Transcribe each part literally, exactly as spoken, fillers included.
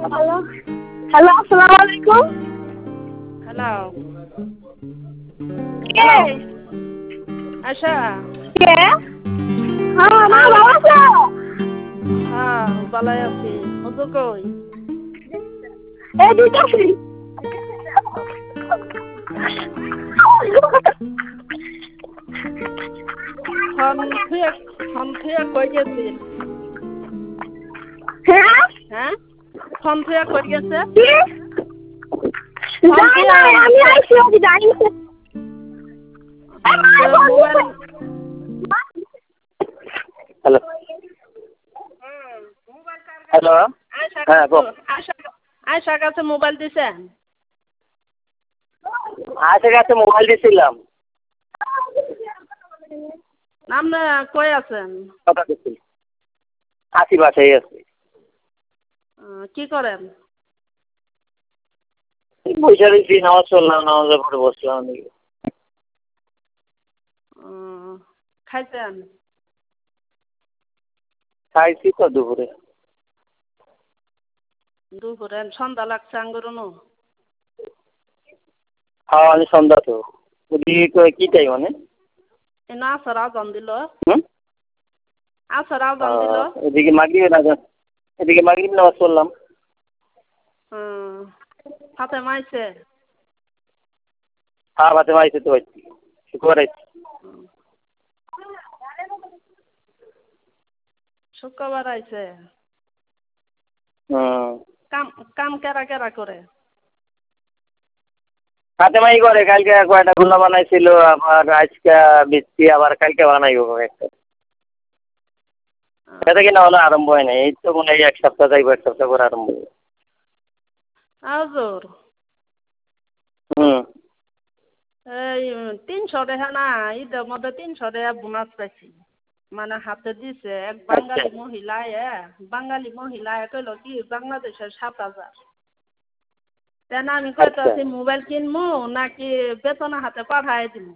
Hello hello আসসালামু আলাইকুম। Hello কে আশা কে হ্যাঁ মা ভালো আছো? হ্যাঁ ভালোই আছি। হুজুর কই? এই দিতেছি। ফোন থুয়ে ফোন থুয়ে কই গেছিল? হ্যাঁ হ্যাঁ ফোন থুয়ে কই গেছে? কি ফোন যাই থুয়ে নাই আমি আইছি ওকে যাই তো মোবাইল হ্যালো হ্যালো হ্যাঁ গো আয়সার কাছে মোবাইল দিছেন? আশার কাছে মোবাইল দিয়েছিলাম। আপনি কই আছেন? কথা দিচ্ছি আশি বাসায় আছে। আহ, কি করেন? বৈশা রয়েছি, নামাজ চললাম, নামাজের পরে বসলাম। আহ, খাইছেন? খাইছি তো দুপুরে। দুপুরে সন্ধ্যা লাগছে আঙ্গুরনো? হ্যাঁ আমি সন্ধ্যা তো ওদিকে কি টাইম মানে এ না আসার আজান দিল। হুম আসার আজান দিল। এদিকে মাগরিব নামাজ এদিকে মাগরিব নামাজ পড়লাম। হুম হাতে মাইছে? হ্যাঁ ভাতে মাইছে তো হয়েছি শুক্রবার আইছি। শুক্রবার আইছে। হুম কাম কাম কেরা কেরা করে? হাতে মাই করে কালকে কয়টা গুলা বানাইছিল, আবার আজকে বেশি, আবার কালকে বানাইব একটা। এটা কিনা হলো আরম্ভ হয় নাই, এই তো মনে হয় এক সপ্তাহ যাইব, এক সপ্তাহ করে আরম্ভ হবে। আজর হুম এই তিনশো টাকা না, ঈদের মধ্যে তিনশো টাকা বোনাস পাইছি, মানে হাতে দিছে এক আচ্ছা বাঙালি মহিলা এ বাঙালি মহিলা কইল কি বাংলাদেশের সাত হাজার। তেন আমি আচ্ছা কইতাছি মোবাইল কিনবো নাকি বেতনের হাতে পাঠাই দিব।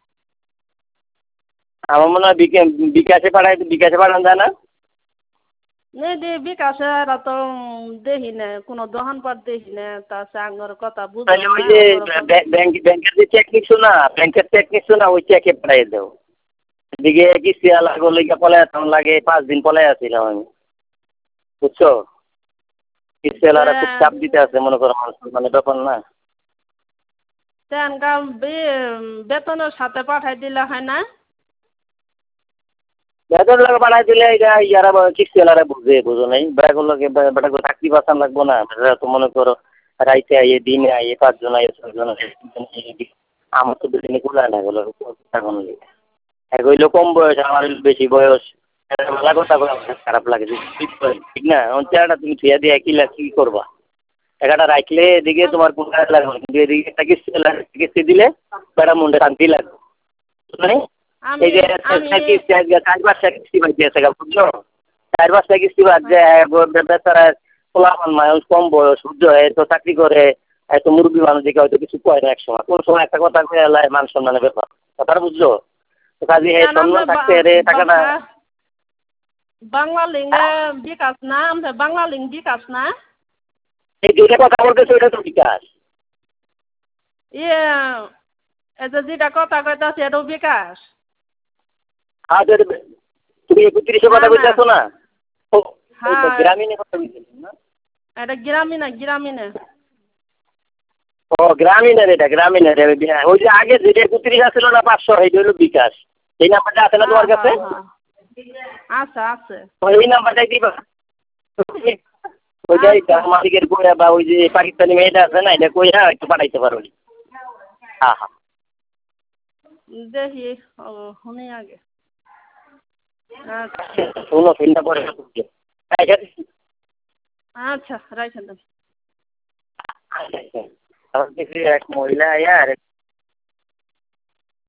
আমার মনে হয় বিকে- বিকাশে পাঠাই বিকাশে পাঠানো যায় না। নে দে বিকাশে তো দেখি না, কোনো দোকান পাট দেখি না, তাছে আঙ্গর কথা বুঝো তাহলে ওই না যে ওরকম। ব্যাংক ব্যাংকের যে চেক নিচ্ছো না, ব্যাংকের চেক নিচ্ছো না, ওই চেকে পাঠাই দাও। এদিকে কিস্তি লাগো লেগে পলাই আসতাম, লাগে পাঁচ দিন পলাই আসছিলাম আমি, বুঝছো। কিস্তি আলারা খুব চাপ দিতে আছে, মনে করো মানুষ মানে ব্যাপার না। তেন বেতনের সাথে পাঠাই দিলে হয় না? বেতন লাগে পাঠাই দিলে এটা ইয়ারা কিস্তি আলারা বুঝে, বুঝো নাই বেটাগুলো লাগে, বেটাগুলো চাকরি বাঁচান লাগবো না। বেটা তো মনে করো রাইতে আইয়ে দিনে আইয়ে পাঁচজন আইয়ে ছয়জন আইয়ে, আমার তো দুদিনে কুলায় না গেলো এখন। এক হইলো কম বয়স, আমার হইলো বেশি বয়স। ভালো কথা বলে আমার খারাপ লাগে, ঠিক না। চেহারাটা তুমি থুয়া দিয়ে কি লাগ কি করবা? টাকাটা রাখলে এদিকে তোমার কোন কাজ লাগবে না, কিন্তু এদিকে একটা কিস্তি কিস্তি দিলে বেটা মনটা শান্তি লাগবে, মানে আমি এই যে আমি কিস্তি আজকে চার পাঁচটা কিস্তি বাকি আছে, বুঝছো। চার পাঁচটা কিস্তি বাদ যায়, বেচারা পোলাপান মানুষ কম বয়স, বুঝছো, তো চাকরি করে, এত মুরব্বী মানুষ দেখে হয়তো কিছু কয় না, এক সময় কোন সময় একটা কথা কয়ে এলায় মান সম্মানের ব্যাপার, কথাটা বুঝছো। তো কাজে এই তেন সম্মান থাকতে রে টাকাটা। বাংলা লিঙ্গে বিকাশ না, আমরা বাংলা লিঙ্গ বিকাশ না। এই যেটা কথা বলতেছে ওটা তো বিকাশ। ইয়ে এই যে যেটা কথা কইতাছে এটাও বিকাশ? আর তুমি একত্রিশে না কথা না বলতেছো না, ও হ্যাঁ গ্রামীণে কথা বলতেছো না। এটা গ্রামীণ গ্রামীণ। ও গ্রামীণের, এটা গ্রামীণের। ওই যে আগে যেটা একত্রিশ আসছিল না পাঁচশো, এইটা হলো বিকাশ। এই নাম্বারটা আছে না হ্যাঁ তোমার কাছে? হ্যাঁ হ্যাঁ আছে আছে। এই নাম্বারটাই দিবা। ওইটাই আচ্ছা মালিকের কইয়া বা ওই যে পাকিস্তানি মেয়েটা আছে না, এটা কইয়া একটু পাঠাইতে পারো। হ্যাঁ হ্যাঁ দেখি ও শুনি আগে। আচ্ছা শোনো ফোনটা পরে। আচ্ছা রাখেন। এক মহিলা আয়া